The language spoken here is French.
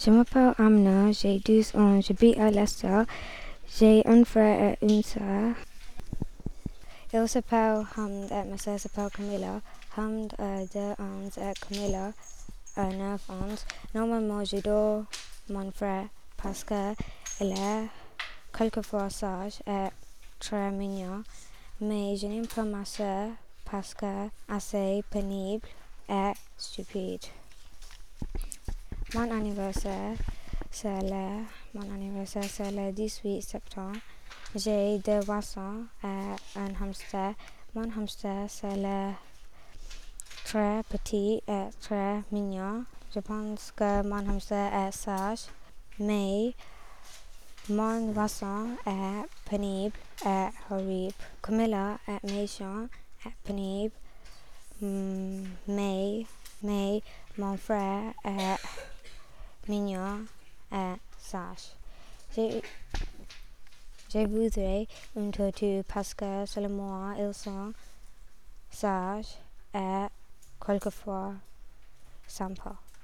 Je m'appelle Amna, j'ai 12 ans, j'habite à Leicester. J'ai un frère et une sœur. Il s'appelle Hamd et ma sœur s'appelle Camilla. Hamd a 2 ans et Camilla a 9 ans. Normalement, j'adore mon frère parce qu'il est quelquefois sage et très mignon. Mais je n'aime pas ma sœur parce qu'elle est assez pénible et stupide. Mon anniversaire, c'est le 18 septembre. J'ai 2 poissons et un hamster. Mon hamster, c'est très petit et très mignon. Je pense que mon hamster est sage, mais mon poisson est pénible et horrible. Camilla est méchant et pénible, mais mon frère est mignon et sage. Je voudrais une tortue parce que seulement ils sont sages et quelquefois sympas.